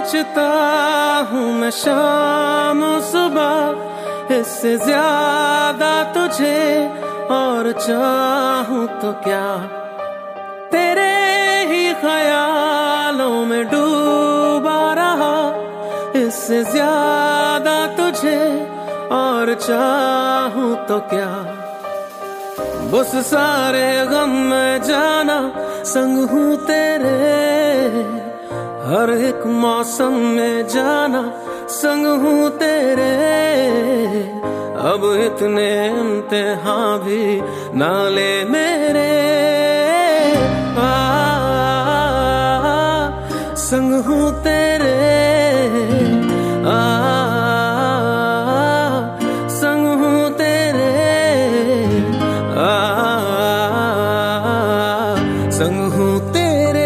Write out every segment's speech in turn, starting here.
सोचता हूँ मैं शाम सुबह, इससे ज्यादा तुझे और चाहूँ तो क्या। तेरे ही ख्यालों में डूबा रहा, इससे ज्यादा तुझे और चाहूँ तो क्या। बस सारे गम में जाना संग हूँ तेरे, हर एक मौसम में जाना संग हूँ तेरे। अब इतने इम्तिहान भी ना ले मेरे, संग हूँ तेरे, संग हूँ तेरे, संग हूँ तेरे।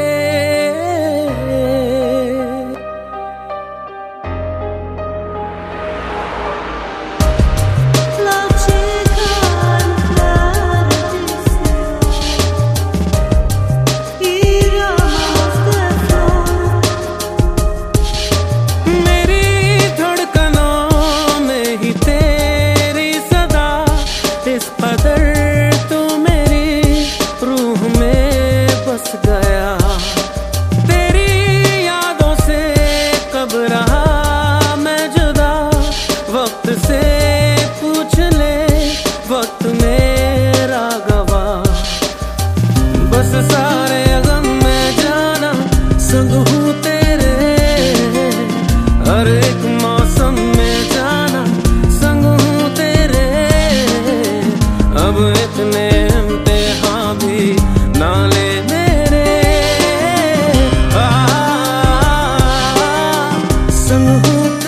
वक्त मेरा गवाह, बस सारे गम में जाना संग हूँ तेरे, हर एक मौसम में जाना संग हूँ तेरे। अब इतने इम्तिहान भी ना ले मेरे, संग हूँ